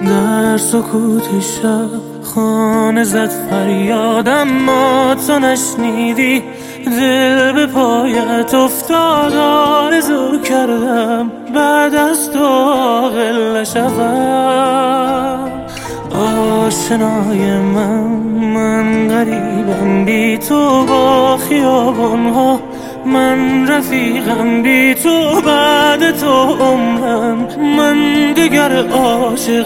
در سکوت شب خانه زد فریادم، ما تو نشنیدی. دل به پایت افتاد، آرزو کردم بعد از تو عاقل نشوم. آشنای من غریبم بی تو با خیابانها، من رفیقم بی تو بعد تو عمرم، من دیگر عاشق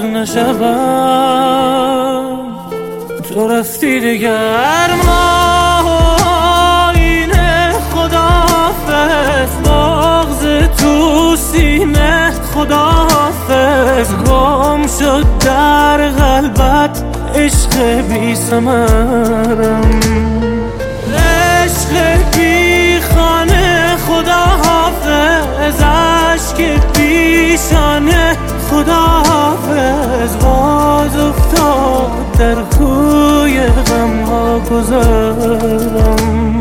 نشوم. تو رفتی دیگر ما اینه، خداحافظ بغض تو سینه، خداحافظ گم شد در قلبت عشق بی ثمرم، عشق بی خانه، خداحافظ عشق پیشانه، خداحافظ باز افتاد در کوی غمها گذرم.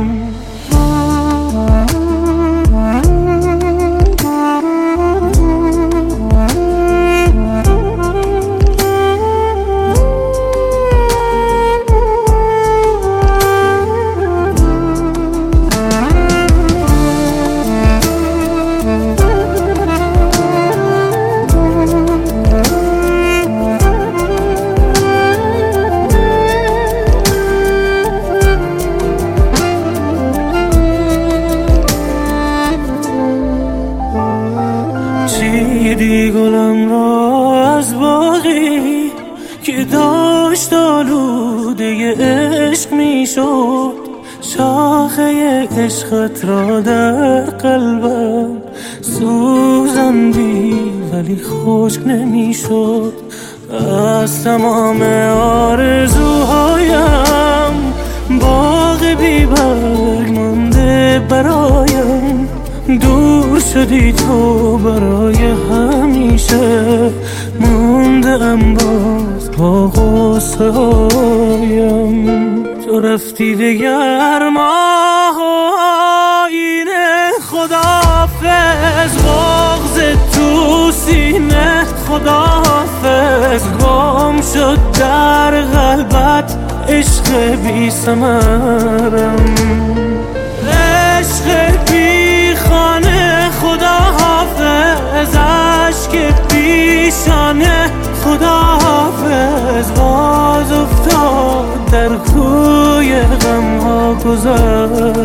چیدی گلم را از باغی که داشت آلوده عشق می شد، شاخه عشقت را در قلبم سوزندی ولی خشک نمی شد. از تمام آرزوهایم باغ بی برگ مانده برایم، دور شدی تو برای همیشه، مونده ام باز با غصه هایم. تو رفتی دیگر ما اینه، خداحافظ بغض تو سینه، خداحافظ گم شد در قلبت عشق بی ثمرم، عشق بی خانه، خداحافظ عشق پیشانه، خداحافظ باز افتاد در کوی غمها گذر.